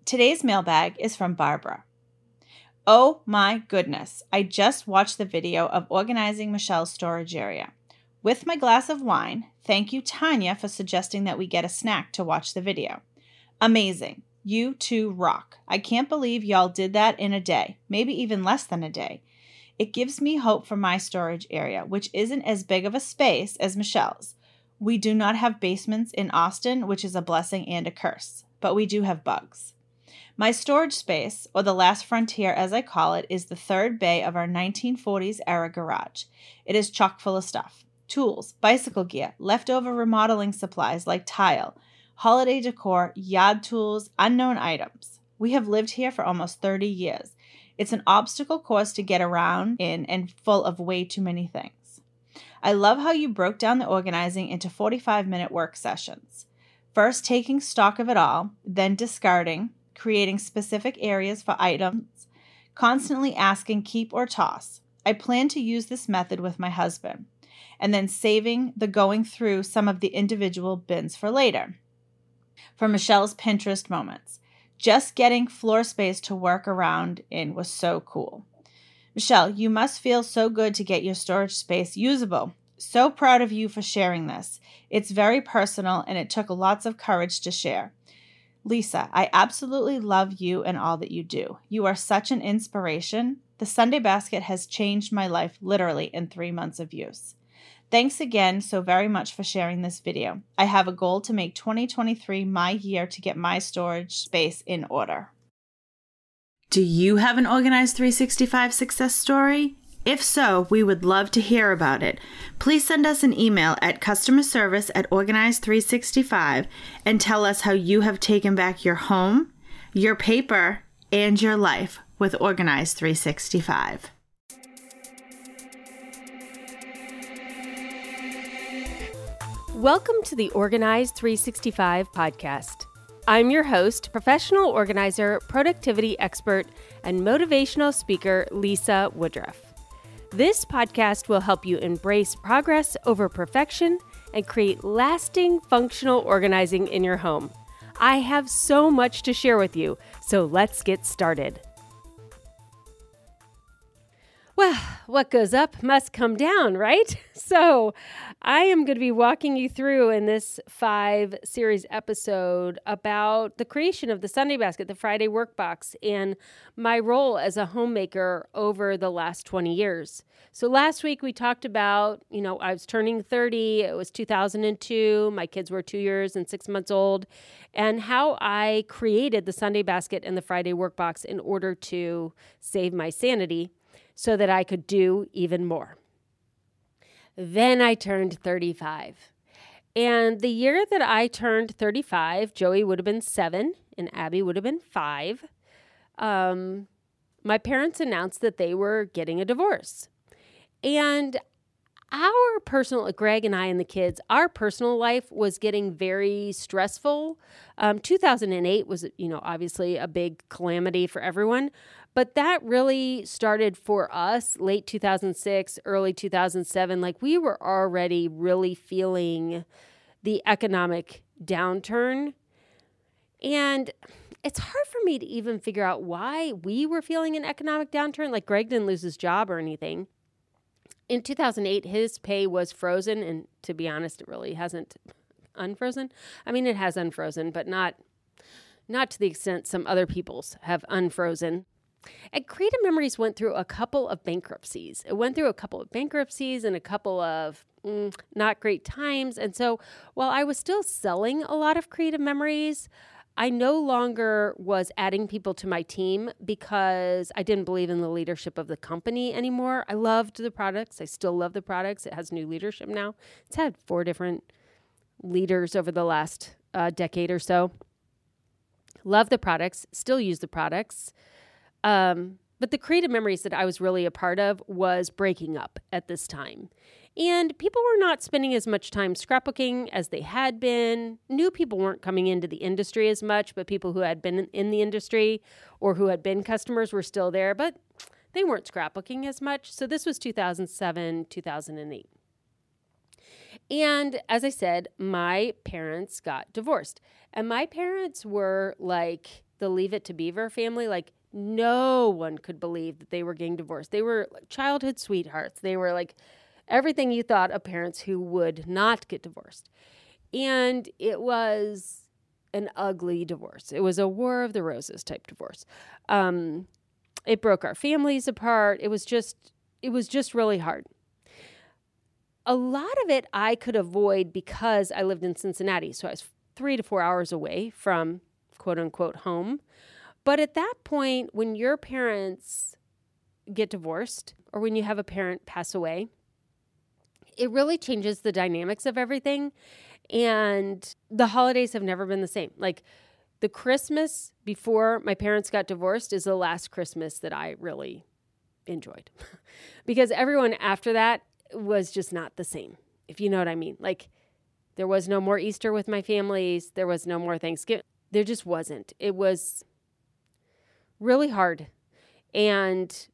Today's mailbag is from Barbara. Oh my goodness, I just watched the video of organizing Michelle's storage area. With my glass of wine, thank you, Tanya, for suggesting that we get a snack to watch the video. Amazing. You two rock. I can't believe y'all did that in a day, maybe even less than a day. It gives me hope for my storage area, which isn't as big of a space as Michelle's. We do not have basements in Austin, which is a blessing and a curse, but we do have bugs. My storage space, or the last frontier as I call it, is the third bay of our 1940s era garage. It is chock full of stuff. Tools, bicycle gear, leftover remodeling supplies like tile, holiday decor, yard tools, unknown items. We have lived here for almost 30 years. It's an obstacle course to get around in and full of way too many things. I love how you broke down the organizing into 45-minute work sessions. First taking stock of it all, then discarding, creating specific areas for items, constantly asking keep or toss. I plan to use this method with my husband, and then saving the going through some of the individual bins for later. For Michelle's Pinterest moments, just getting floor space to work around in was so cool. Michelle, you must feel so good to get your storage space usable. So proud of you for sharing this. It's very personal and it took lots of courage to share. Lisa, I absolutely love you and all that you do. You are such an inspiration. The Sunday Basket has changed my life literally in 3 months of use. Thanks again so very much for sharing this video. I have a goal to make 2023 my year to get my storage space in order. Do you have an Organized 365 success story? If so, we would love to hear about it. Please send us an email at customerservice@Organized365 and tell us how you have taken back your home, your paper, and your life with Organized 365. Welcome to the Organized 365 podcast. I'm your host, professional organizer, productivity expert, and motivational speaker, Lisa Woodruff. This podcast will help you embrace progress over perfection and create lasting, functional organizing in your home. I have so much to share with you, so let's get started. Well, what goes up must come down, right? So I am going to be walking you through in this 5-series episode about the creation of the Sunday Basket, the Friday Workbox, and my role as a homemaker over the last 20 years. So last week we talked about, I was turning 30. It was 2002. My kids were 2 years and 6 months old, and how I created the Sunday Basket and the Friday Workbox in order to save my sanity, so that I could do even more. Then I turned 35. And the year that I turned 35, Joey would have been 7 and Abby would have been 5. My parents announced that they were getting a divorce. And Greg and I and the kids, our personal life was getting very stressful. 2008 was, obviously a big calamity for everyone. But that really started for us late 2006, early 2007. Like we were already really feeling the economic downturn. And it's hard for me to even figure out why we were feeling an economic downturn. Like Greg didn't lose his job or anything. In 2008, his pay was frozen. And to be honest, it really hasn't unfrozen. I mean, it has unfrozen, but not to the extent some other people's have unfrozen. And Creative Memories went through a couple of bankruptcies. It went through a couple of bankruptcies and a couple of not great times. And so while I was still selling a lot of Creative Memories, I no longer was adding people to my team because I didn't believe in the leadership of the company anymore. I loved the products. I still love the products. It has new leadership now. It's had 4 different leaders over the last decade or so. Love the products, still use the products. But the Creative Memories that I was really a part of was breaking up at this time. And people were not spending as much time scrapbooking as they had been. New people weren't coming into the industry as much, but people who had been in the industry or who had been customers were still there, but they weren't scrapbooking as much. So this was 2007, 2008. And as I said, my parents got divorced. And my parents were like the Leave It to Beaver family. Like, no one could believe that they were getting divorced. They were like childhood sweethearts. They were like everything you thought of parents who would not get divorced. And it was an ugly divorce. It was a War of the Roses type divorce. It broke our families apart. It was just really hard. A lot of it I could avoid because I lived in Cincinnati. So I was 3 to 4 hours away from quote unquote home. But at that point, when your parents get divorced or when you have a parent pass away, it really changes the dynamics of everything. And the holidays have never been the same. Like the Christmas before my parents got divorced is the last Christmas that I really enjoyed because everyone after that was just not the same, if you know what I mean. Like there was no more Easter with my families. There was no more Thanksgiving. There just wasn't. It was really hard. And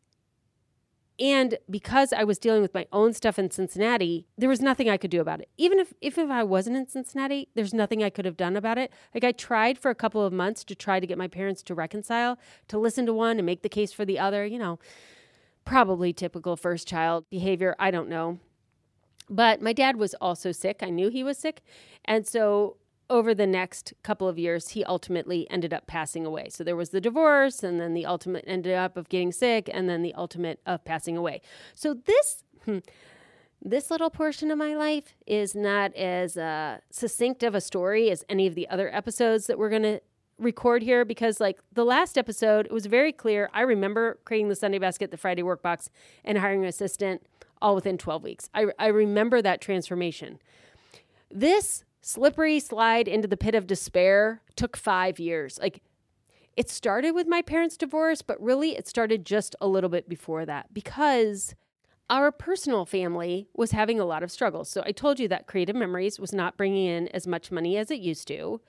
because I was dealing with my own stuff in Cincinnati, there was nothing I could do about it. Even if I wasn't in Cincinnati, there's nothing I could have done about it. Like I tried for a couple of months to try to get my parents to reconcile, to listen to one and make the case for the other, probably typical first child behavior. I don't know. But my dad was also sick. I knew he was sick. And so over the next couple of years, he ultimately ended up passing away. So there was the divorce, and then the ultimate ended up of getting sick, and then the ultimate of passing away. So this little portion of my life is not as succinct of a story as any of the other episodes that we're going to record here, because like the last episode, it was very clear. I remember creating the Sunday basket, the Friday workbox, and hiring an assistant all within 12 weeks. I remember that transformation. This slippery slide into the pit of despair took 5 years. Like it started with my parents' divorce, but really it started just a little bit before that because our personal family was having a lot of struggles. So I told you that Creative Memories was not bringing in as much money as it used to.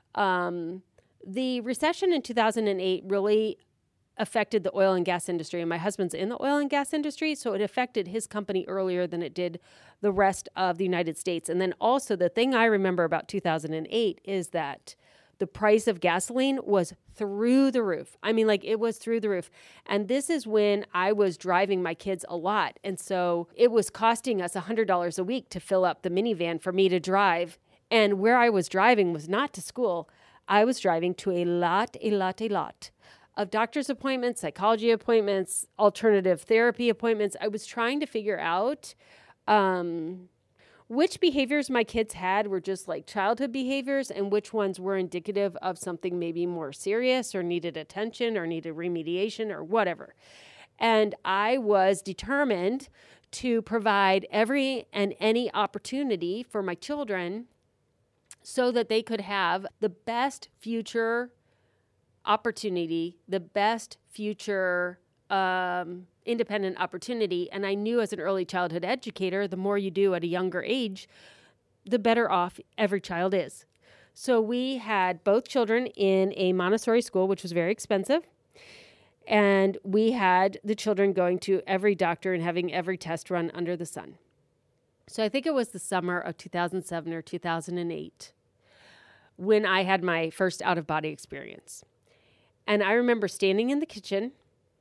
The recession in 2008 really affected the oil and gas industry, and my husband's in the oil and gas industry, so it affected his company earlier than it did the rest of the United States. And then also the thing I remember about 2008 is that the price of gasoline was through the roof. I mean, like it was through the roof. And this is when I was driving my kids a lot. And so it was costing us $100 a week to fill up the minivan for me to drive. And where I was driving was not to school. I was driving to a lot of doctor's appointments, psychology appointments, alternative therapy appointments. I was trying to figure out which behaviors my kids had were just like childhood behaviors and which ones were indicative of something maybe more serious or needed attention or needed remediation or whatever. And I was determined to provide every and any opportunity for my children so that they could have the best future opportunity, the best future independent opportunity. And I knew as an early childhood educator, the more you do at a younger age, the better off every child is. So we had both children in a Montessori school, which was very expensive. And we had the children going to every doctor and having every test run under the sun. So I think it was the summer of 2007 or 2008 when I had my first out-of-body experience. And I remember standing in the kitchen,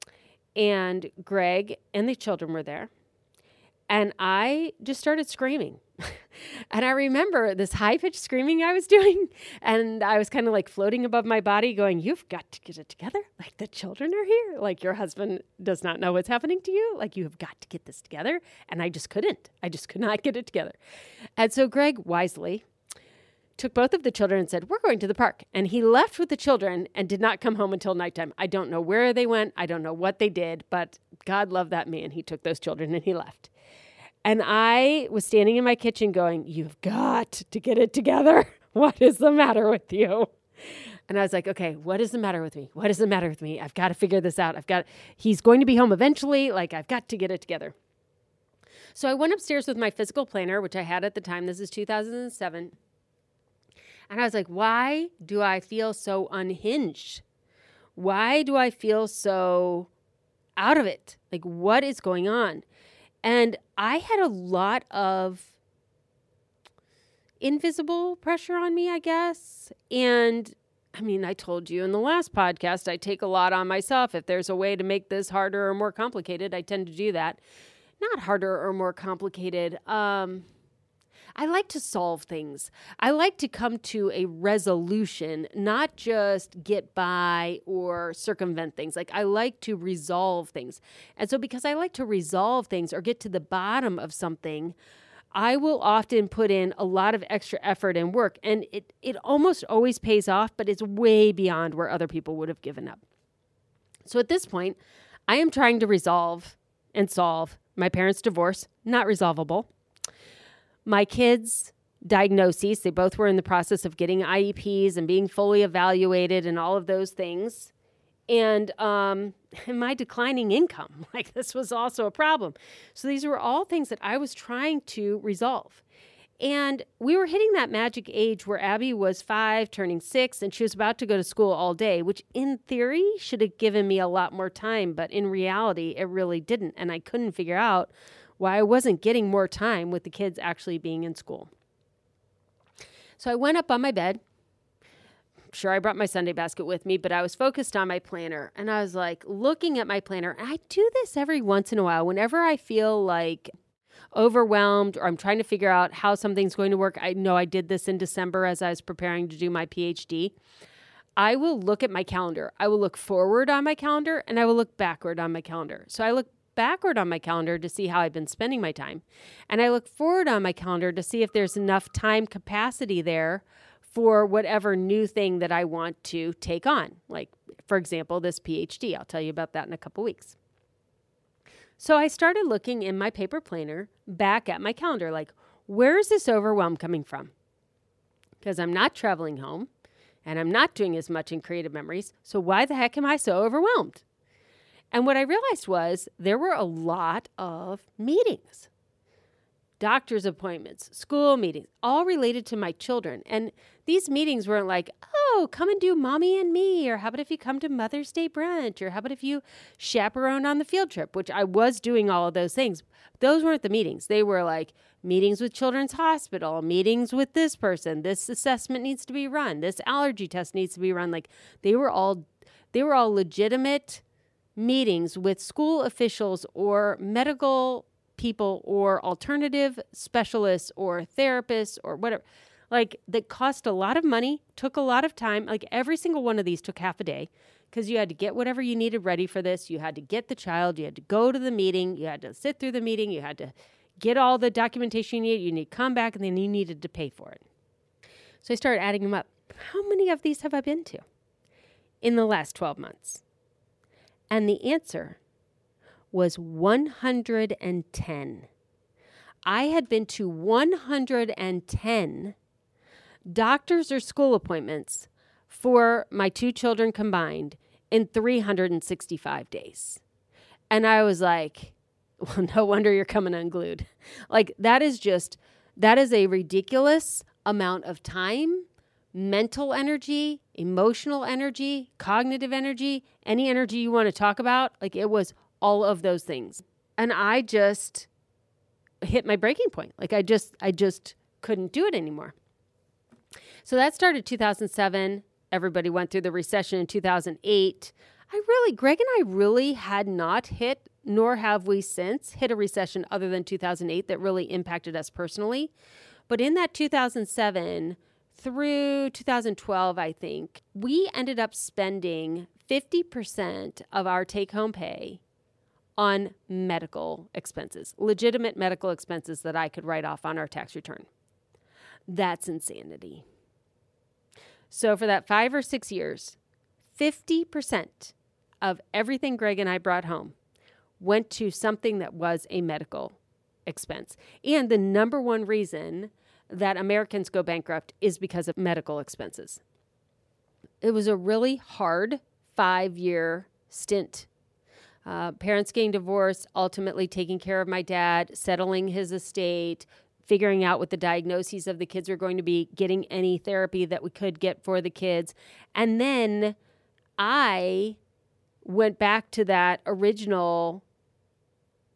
and Greg and the children were there, and I just started screaming. And I remember this high-pitched screaming I was doing, and I was kind of like floating above my body going, "You've got to get it together. Like the children are here. Like your husband does not know what's happening to you. Like you have got to get this together." And I just couldn't. I just could not get it together. And so Greg wisely took both of the children and said, "We're going to the park." And he left with the children and did not come home until nighttime. I don't know where they went. I don't know what they did, but God loved that man. He took those children and he left. And I was standing in my kitchen going, "You've got to get it together. What is the matter with you?" And I was like, "Okay, what is the matter with me? What is the matter with me? I've got to figure this out. He's going to be home eventually. Like I've got to get it together." So I went upstairs with my physical planner, which I had at the time. This is 2007. And I was like, why do I feel so unhinged? Why do I feel so out of it? Like, what is going on? And I had a lot of invisible pressure on me, I guess. And I mean, I told you in the last podcast, I take a lot on myself. If there's a way to make this harder or more complicated, I tend to do that. Not harder or more complicated. I like to solve things. I like to come to a resolution, not just get by or circumvent things. Like, I like to resolve things. And so because I like to resolve things or get to the bottom of something, I will often put in a lot of extra effort and work. And it almost always pays off, but it's way beyond where other people would have given up. So at this point, I am trying to resolve and solve my parents' divorce, not resolvable. My kids' diagnoses, they both were in the process of getting IEPs and being fully evaluated and all of those things. And my declining income, like this was also a problem. So these were all things that I was trying to resolve. And we were hitting that magic age where Abby was 5, turning 6, and she was about to go to school all day, which in theory should have given me a lot more time. But in reality, it really didn't. And I couldn't figure out why I wasn't getting more time with the kids actually being in school. So I went up on my bed. Sure, I brought my Sunday basket with me, but I was focused on my planner. And I was like looking at my planner. And I do this every once in a while. Whenever I feel like overwhelmed or I'm trying to figure out how something's going to work. I know I did this in December as I was preparing to do my PhD. I will look at my calendar. I will look forward on my calendar and I will look backward on my calendar. So I look backward on my calendar to see how I've been spending my time. And I look forward on my calendar to see if there's enough time capacity there for whatever new thing that I want to take on. Like, for example, this PhD. I'll tell you about that in a couple weeks. So I started looking in my paper planner back at my calendar, like, where is this overwhelm coming from? Because I'm not traveling home and I'm not doing as much in Creative Memories. So why the heck am I so overwhelmed? And what I realized was there were a lot of meetings, doctor's appointments, school meetings, all related to my children. And these meetings weren't like, oh, come and do Mommy and Me, or how about if you come to Mother's Day brunch, or how about if you chaperone on the field trip, which I was doing all of those things. Those weren't the meetings. They were like meetings with Children's Hospital, meetings with this person, this assessment needs to be run, this allergy test needs to be run. Like they were all legitimate meetings with school officials or medical people or alternative specialists or therapists or whatever, like that cost a lot of money, took a lot of time. Like every single one of these took half a day because you had to get whatever you needed ready for this. You had to get the child, you had to go to the meeting, you had to sit through the meeting, you had to get all the documentation you needed, you need to come back, and then you needed to pay for it. So I started adding them up. How many of these have I been to in the last 12 months? And the answer was 110. I had been to 110 doctors or school appointments for my two children combined in 365 days. And I was like, well, no wonder you're coming unglued. Like that is a ridiculous amount of time, mental energy, emotional energy, cognitive energy, any energy you want to talk about. Like it was all of those things. And I just hit my breaking point. Like I just couldn't do it anymore. So that started 2007. Everybody went through the recession in 2008. Greg and I really had not hit, nor have we since hit a recession other than 2008 that really impacted us personally. But in that 2007 through 2012, I think, we ended up spending 50% of our take-home pay on medical expenses, legitimate medical expenses that I could write off on our tax return. That's insanity. So for that 5 or 6 years, 50% of everything Greg and I brought home went to something that was a medical expense. And the number one reason that Americans go bankrupt is because of medical expenses. It was a really hard 5-year stint. Parents getting divorced, ultimately taking care of my dad, settling his estate, figuring out what the diagnoses of the kids were going to be, getting any therapy that we could get for the kids. And then I went back to that original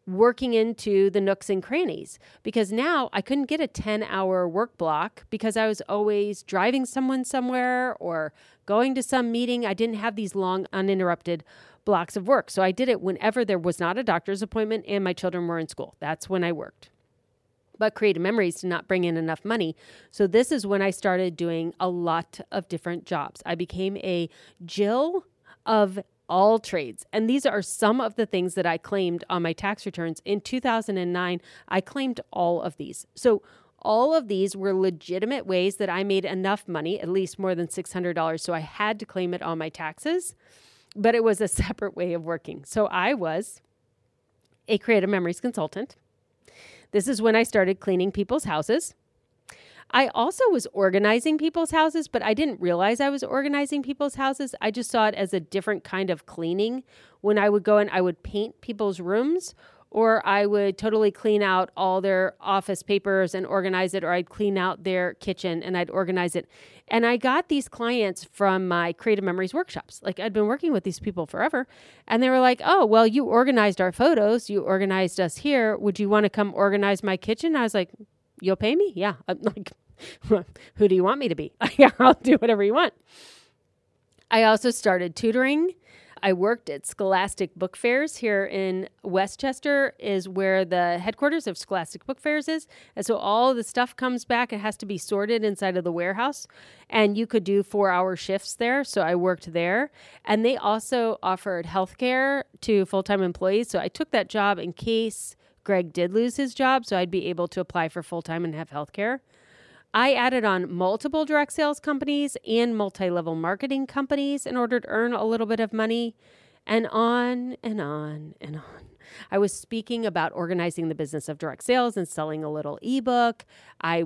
working into the nooks and crannies, because now I couldn't get a 10-hour work block because I was always driving someone somewhere or going to some meeting. I didn't have these long uninterrupted blocks of work. So I did it whenever there was not a doctor's appointment and my children were in school. That's when I worked. But Creative Memories did not bring in enough money. So this is when I started doing a lot of different jobs. I became a Jill of all trades. And these are some of the things that I claimed on my tax returns. In 2009, I claimed all of these. So all of these were legitimate ways that I made enough money, at least more than $600. So I had to claim it on my taxes, but it was a separate way of working. So I was a Creative Memories consultant. This is when I started cleaning people's houses. I also was organizing people's houses, but I didn't realize I was organizing people's houses. I just saw it as a different kind of cleaning. When I would go in, I would paint people's rooms, or I would totally clean out all their office papers and organize it, or I'd clean out their kitchen and I'd organize it. And I got these clients from my Creative Memories workshops. Like, I'd been working with these people forever, and they were like, oh, well, you organized our photos. You organized us here. Would you want to come organize my kitchen? I was like, you'll pay me? Yeah. I'm like, who do you want me to be? Yeah, I'll do whatever you want. I also started tutoring. I worked at Scholastic Book Fairs here in Westchester, is where the headquarters of Scholastic Book Fairs is. And so all the stuff comes back. It has to be sorted inside of the warehouse. And you could do 4-hour shifts there. So I worked there. And they also offered healthcare to full-time employees. So I took that job in case Greg did lose his job, so I'd be able to apply for full-time and have healthcare. I added on multiple direct sales companies and multi-level marketing companies in order to earn a little bit of money, and on and on and on. I was speaking about organizing the business of direct sales and selling a little ebook. I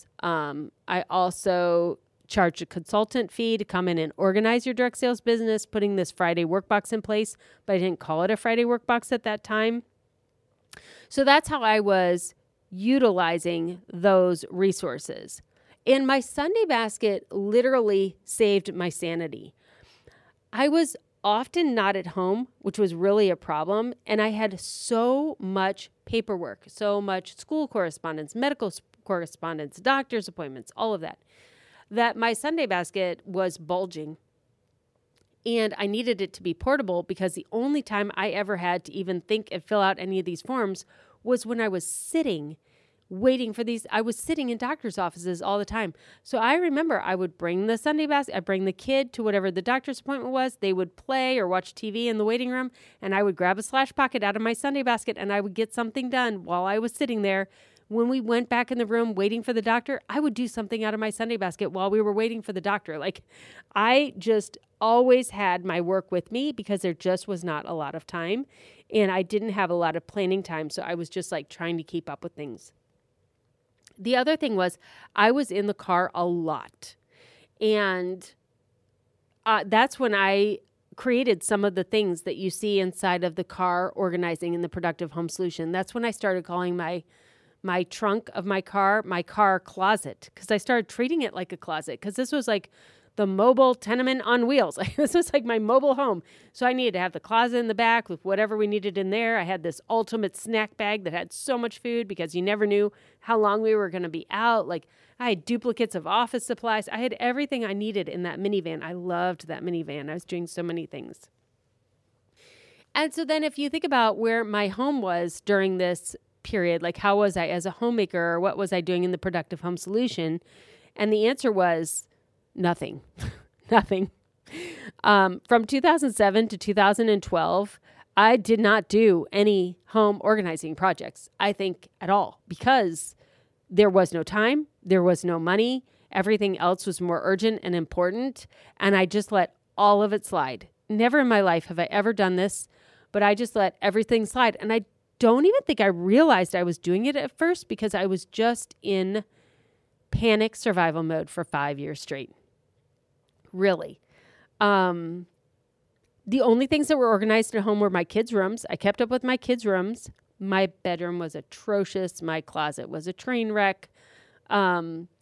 also charged a consultant fee to come in and organize your direct sales business, putting this Friday workbox in place, but I didn't call it a Friday workbox at that time. So that's how I was utilizing those resources. And my Sunday basket literally saved my sanity. I was often not at home, which was really a problem. And I had so much paperwork, so much school correspondence, medical correspondence, doctor's appointments, all of that, that my Sunday basket was bulging. And I needed it to be portable because the only time I ever had to even think and fill out any of these forms was when I was sitting waiting for these. I was sitting in doctor's offices all the time. So I remember I would bring the Sunday basket, I'd bring the kid to whatever the doctor's appointment was. They would play or watch TV in the waiting room, and I would grab a Slash Pocket out of my Sunday basket and I would get something done while I was sitting there. When we went back in the room waiting for the doctor, I would do something out of my Sunday basket while we were waiting for the doctor. Like, I just always had my work with me because there just was not a lot of time and I didn't have a lot of planning time. So I was just like trying to keep up with things. The other thing was I was in the car a lot, and that's when I created some of the things that you see inside of the car organizing in the Productive Home Solution. That's when I started calling my trunk of my car closet, because I started treating it like a closet, because this was like the mobile tenement on wheels. This was like my mobile home. So I needed to have the closet in the back with whatever we needed in there. I had this ultimate snack bag that had so much food because you never knew how long we were going to be out. Like, I had duplicates of office supplies. I had everything I needed in that minivan. I loved that minivan. I was doing so many things. And so then if you think about where my home was during this period, like how was I as a homemaker, or what was I doing in the Productive Home Solution? And the answer was nothing. Nothing. From 2007 to 2012, I did not do any home organizing projects, I think, at all, because there was no time, there was no money, everything else was more urgent and important, and I just let all of it slide. Never in my life have I ever done this, but I just let everything slide. And I don't even think I realized I was doing it at first, because I was just in panic survival mode for 5 years straight. Really. The only things that were organized at home were my kids' rooms. I kept up with my kids' rooms. My bedroom was atrocious. My closet was a train wreck.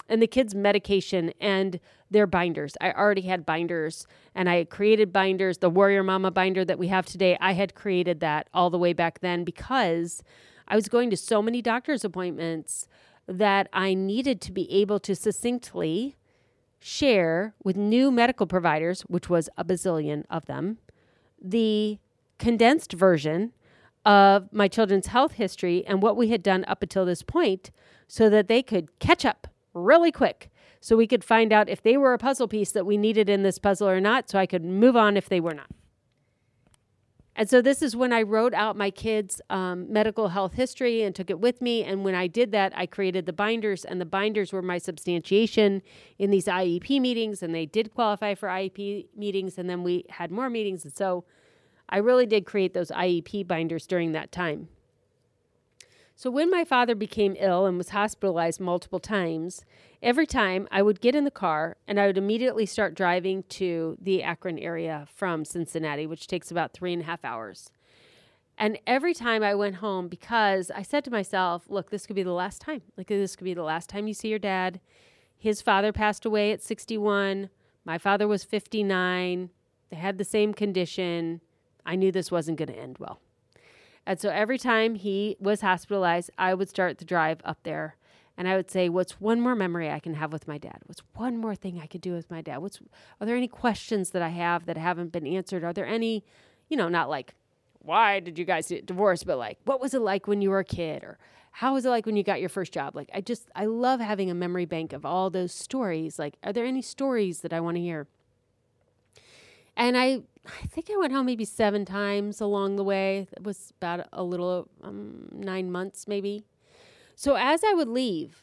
and the kids' medication and their binders. I already had binders, and I had created binders. The Warrior Mama binder that we have today, I had created that all the way back then because I was going to so many doctor's appointments that I needed to be able to succinctly share with new medical providers, which was a bazillion of them, the condensed version of my children's health history and what we had done up until this point so that they could catch up really quick so we could find out if they were a puzzle piece that we needed in this puzzle or not, so I could move on if they were not. And so this is when I wrote out my kids' medical health history and took it with me. And when I did that, I created the binders, and the binders were my substantiation in these IEP meetings, and they did qualify for IEP meetings, and then we had more meetings. And so I really did create those IEP binders during that time. So when my father became ill and was hospitalized multiple times, every time I would get in the car and I would immediately start driving to the Akron area from Cincinnati, which takes about 3.5 hours. And every time I went home, because I said to myself, look, this could be the last time. Like, this could be the last time you see your dad. His father passed away at 61. My father was 59. They had the same condition. I knew this wasn't going to end well. And so every time he was hospitalized, I would start the drive up there. And I would say, what's one more memory I can have with my dad? What's one more thing I could do with my dad? Are there any questions that I have that haven't been answered? Are there any, not like, why did you guys get divorced? But like, what was it like when you were a kid? Or how was it like when you got your first job? Like, I love having a memory bank of all those stories. Like, are there any stories that I want to hear? And I think I went home maybe 7 times along the way. It was about a little 9 months maybe. So as I would leave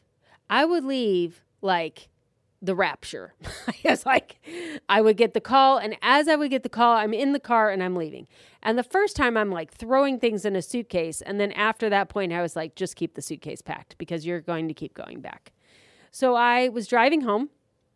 like the rapture. It's like I would get the call, and as I would get the call, I'm in the car and I'm leaving. And the first time I'm like throwing things in a suitcase. And then after that point, I was like, just keep the suitcase packed because you're going to keep going back. So I was driving home,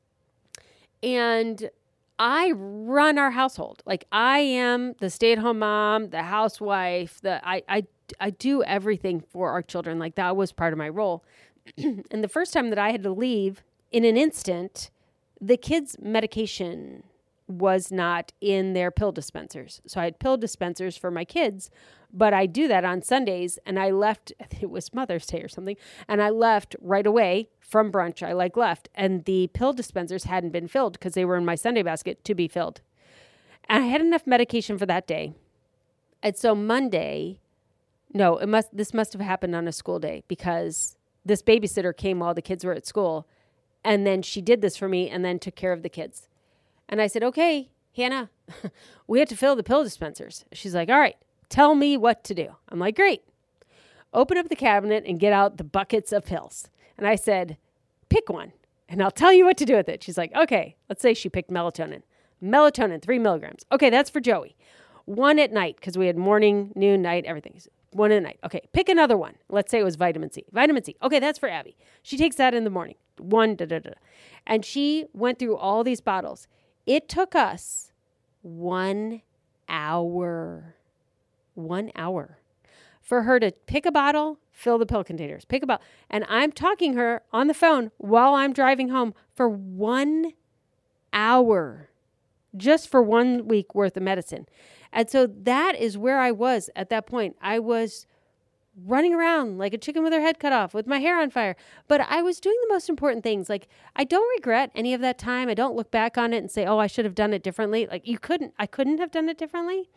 and I run our household. Like, I am the stay-at-home mom, the housewife, I do everything for our children. Like, that was part of my role. And the first time that I had to leave, in an instant, the kids' medication was not in their pill dispensers. So I had pill dispensers for my kids, but I do that on Sundays, and I left, I think it was Mother's Day or something, and I left right away from brunch. I left, and the pill dispensers hadn't been filled because they were in my Sunday basket to be filled. And I had enough medication for that day. And so Monday, this must have happened on a school day because this babysitter came while the kids were at school, and then she did this for me and then took care of the kids. And I said, okay, Hannah, we have to fill the pill dispensers. She's like, all right, tell me what to do. I'm like, great. Open up the cabinet and get out the buckets of pills. And I said, pick one, and I'll tell you what to do with it. She's like, okay, let's say she picked melatonin. Melatonin, 3 milligrams. Okay, that's for Joey. 1 at night, because we had morning, noon, night, everything. 1 at night. Okay, pick another one. Let's say it was vitamin C. Vitamin C. Okay, that's for Abby. She takes that in the morning. 1, And she went through all these bottles. It took us 1 hour. 1 hour. For her to pick a bottle, fill the pill containers, pick a bottle. And I'm talking her on the phone while I'm driving home for 1 hour, just for 1 week worth of medicine. And so that is where I was at that point. I was running around like a chicken with her head cut off with my hair on fire. But I was doing the most important things. Like, I don't regret any of that time. I don't look back on it and say, oh, I should have done it differently. Like, I couldn't have done it differently.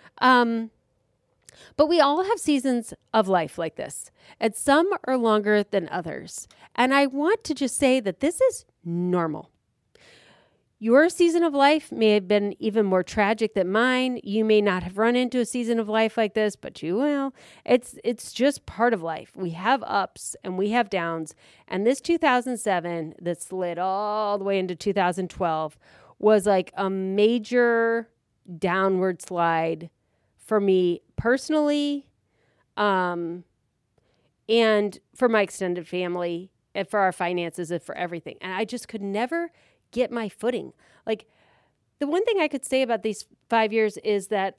But we all have seasons of life like this, and some are longer than others. And I want to just say that this is normal. Your season of life may have been even more tragic than mine. You may not have run into a season of life like this, but you will. It's just part of life. We have ups and we have downs. And this 2007 that slid all the way into 2012 was like a major downward slide for me personally, and for my extended family, and for our finances, and for everything. And I just could never get my footing. Like, the one thing I could say about these 5 years is that,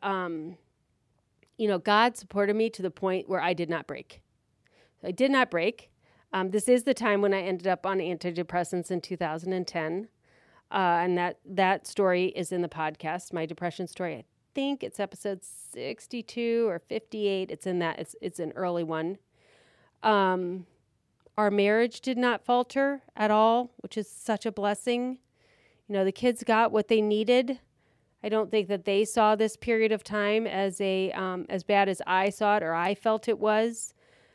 God supported me to the point where I did not break. I did not break. This is the time when I ended up on antidepressants in 2010. And that story is in the podcast, my depression story. I think it's episode 62 or 58. It's in that. It's an early one. Our marriage did not falter at all, which is such a blessing. The kids got what they needed. I don't think that they saw this period of time as as bad as I saw it or I felt it was.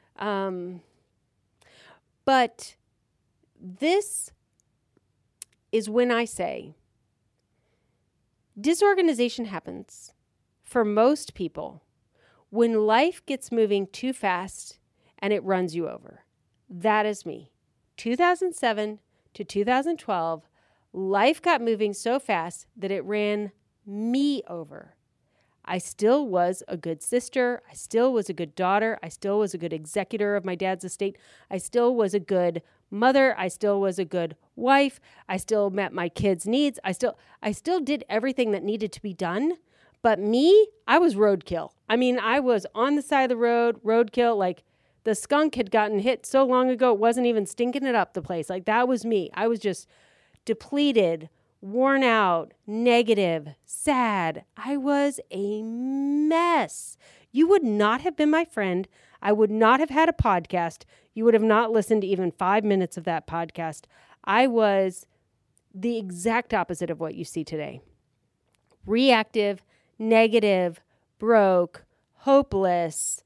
But this is when I say disorganization happens for most people when life gets moving too fast and it runs you over. That is me. 2007 to 2012, life got moving so fast that it ran me over. I still was a good sister. I still was a good daughter. I still was a good executor of my dad's estate. I still was a good mother. I still was a good wife. I still met my kids' needs. I still did everything that needed to be done. But me, I was roadkill. I mean, I was on the side of the road, roadkill. Like the skunk had gotten hit so long ago, it wasn't even stinking it up the place. Like that was me. I was just depleted, worn out, negative, sad. I was a mess. You would not have been my friend. I would not have had a podcast. You would have not listened to even 5 minutes of that podcast. I was the exact opposite of what you see today. Reactive, negative, broke, hopeless.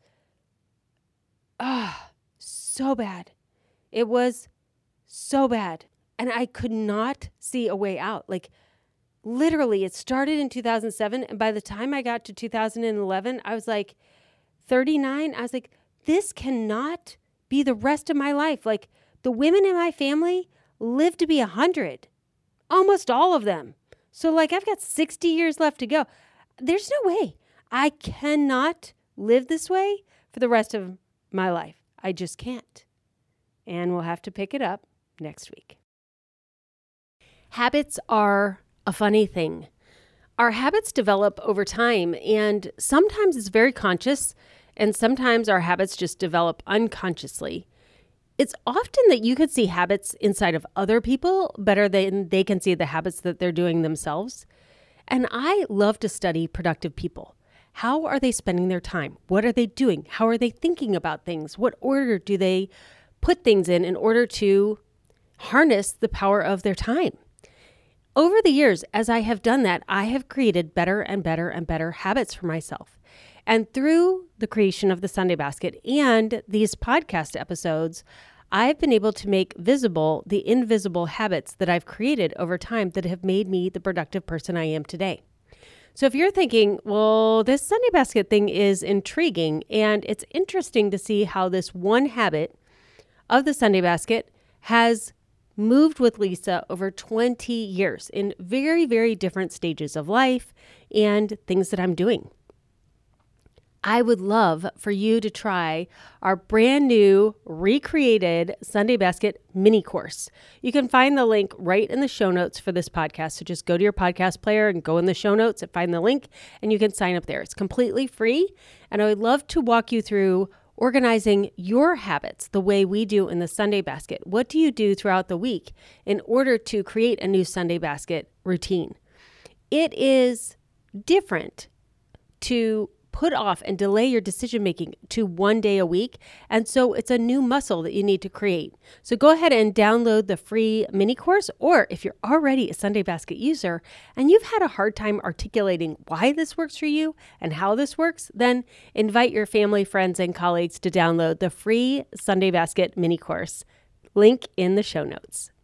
So bad. It was so bad. And I could not see a way out. Like literally it started in 2007. And by the time I got to 2011, I was like 39. I was like, this cannot be the rest of my life. Like the women in my family live to be 100, almost all of them. So like I've got 60 years left to go. There's no way. I cannot live this way for the rest of my life. I just can't. And we'll have to pick it up next week. Habits are a funny thing. Our habits develop over time, and sometimes it's very conscious, and sometimes our habits just develop unconsciously. It's often that you could see habits inside of other people better than they can see the habits that they're doing themselves. And I love to study productive people. How are they spending their time? What are they doing? How are they thinking about things? What order do they put things in order to harness the power of their time? Over the years, as I have done that, I have created better and better and better habits for myself. And through the creation of the Sunday Basket and these podcast episodes, I've been able to make visible the invisible habits that I've created over time that have made me the productive person I am today. So if you're thinking, well, this Sunday Basket thing is intriguing, and it's interesting to see how this one habit of the Sunday Basket has moved with Lisa over 20 years in very, very different stages of life and things that I'm doing. I would love for you to try our brand new recreated Sunday Basket mini course. You can find the link right in the show notes for this podcast. So just go to your podcast player and go in the show notes and find the link, and you can sign up there. It's completely free. And I would love to walk you through organizing your habits the way we do in the Sunday Basket. What do you do throughout the week in order to create a new Sunday Basket routine? It is different to put off and delay your decision making to 1 day a week. And so it's a new muscle that you need to create. So go ahead and download the free mini course, or if you're already a Sunday Basket user and you've had a hard time articulating why this works for you and how this works, then invite your family, friends, and colleagues to download the free Sunday Basket mini course. Link in the show notes.